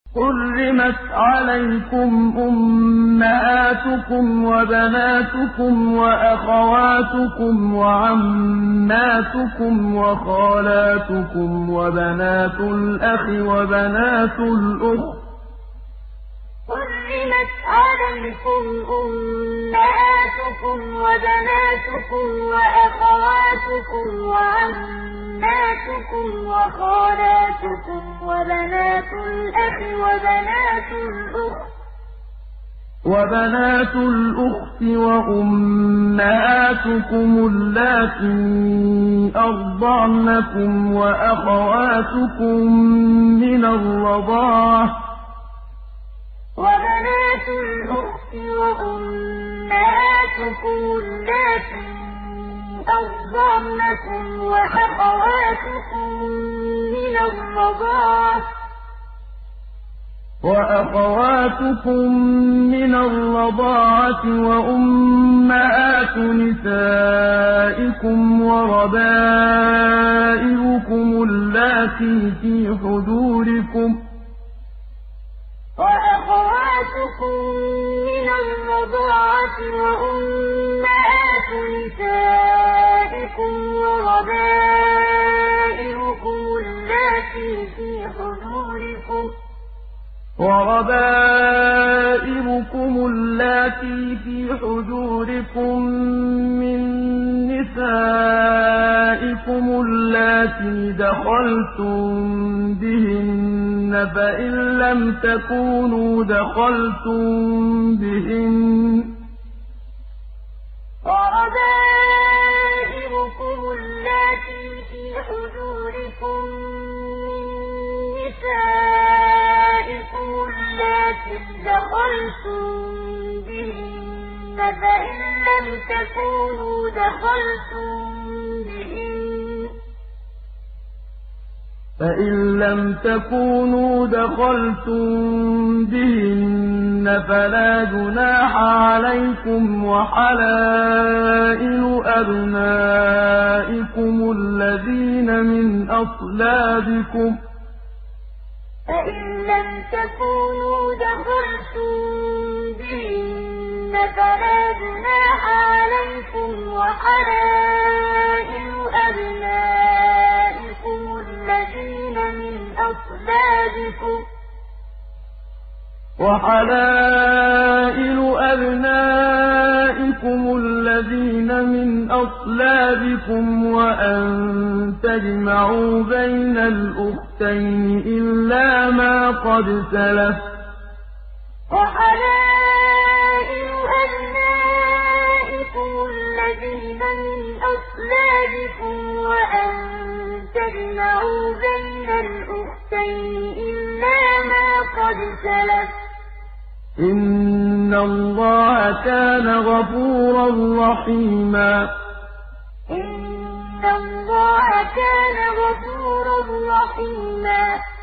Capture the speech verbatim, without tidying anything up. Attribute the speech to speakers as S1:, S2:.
S1: حُرِّمَتْ عَلَيْكُمْ أُمَّهَاتُكُمْ وَبَنَاتُكُمْ وَأَخَوَاتُكُمْ وَعَمَّاتُكُمْ وَخَالَاتُكُمْ وَبَنَاتُ الْأَخِ وَبَنَاتُ الْأُخْتِ
S2: حُرِّمَتْ عَلَيْكُمْ أُمَّهَاتُكُمْ وَبَنَاتُكُمْ وَأَخَوَاتُكُمْ وَعَمَّاتُكُمْ وَخَالَاتُكُمْ وَبَنَاتُ الْأَخِ وَبَنَاتُ الْأُخْتِ
S1: وَبَنَاتُ الْأُخْتِ وَأُمَّهَاتُكُمُ اللَّاتِي أَرْضَعْنَكُمْ وَأَخَوَاتُكُم مِّنَ الرَّضَاعَةِ
S2: وَبَنَاتُ الْأُخْتِ وَأُمَّهَاتُكُمُ اللَّاتِي أَرْضَعْنَكُمْ وَأَخَوَاتُكُم مِّنَ الرَّضَاعَةِ
S1: وَأَخَوَاتُكُم مِّنَ الرَّضَاعَةِ وَأُمَّهَاتُ نِسَائِكُمْ وَرَبَائِبُكُمُ اللَّاتِي فِي حُجُورِكُم
S2: وَأَخَوَاتُكُم مِّنَ الرَّضَاعَةِ وَأُمَّهَاتُ نِسَائِكُمْ وَرَبَائِبُكُمُ اللَّاتِي فِي حُجُورِكُم
S1: وَرَبَائِبُكُمُ اللَّاتِي فِي حُجُورِكُم مِّن نِّسَائِكُمُ اللَّاتِي دَخَلْتُم بِهِنَّ فَإِن لَّمْ تَكُونُوا دَخَلْتُم بِهِنَّ
S2: وَرَبَائِبُكُمُ اللَّاتِي فِي حُجُورِكُم مِّن نِّسَائِكُمُ اللَّاتِي دَخَلْتُم بِهِنَّ فَإِن لَّمْ تَكُونُوا دَخَلْتُم بِهِنَّ
S1: فَإِن لَّمْ تَكُونُوا دَخَلْتُم بِهِنَّ فَلَا جُنَاحَ عَلَيْكُمْ وَحَلَائِلُ أَبْنَائِكُمُ الَّذِينَ مِنْ أَصْلَابِكُمْ
S2: فَإِن لَّمْ تَكُونُوا دَخَلْتُم بِهِنَّ فَلَا جُنَاحَ عَلَيْكُمْ وَحَلَائِلُ أَبْنَائِكُمُ الَّذِينَ مِنْ أَصْلَابِكُمْ
S1: وَحَلَائِلُ أَبْنَائِكُمُ الَّذِينَ مِنْ أَصْلَابِكُمْ وَأَن تَجْمَعُوا بَيْنَ الْأُخْتَيْنِ إِلَّا مَا قَدْ سَلَفَ ۗ
S2: وَحَلَائِلُ أَبْنَائِكُمُ الَّذِينَ مِنْ أَصْلَابِكُمْ وَأَن تَجْمَعُوا بَيْنَ الْأُخْتَيْنِ إِلَّا مَا قَدْ سَلَفَ ۗ
S1: إِنَّ اللَّهَ كَانَ غَفُورًا رَّحِيمًا
S2: إِنَّ اللَّهَ كَانَ غَفُورًا رَّحِيمًا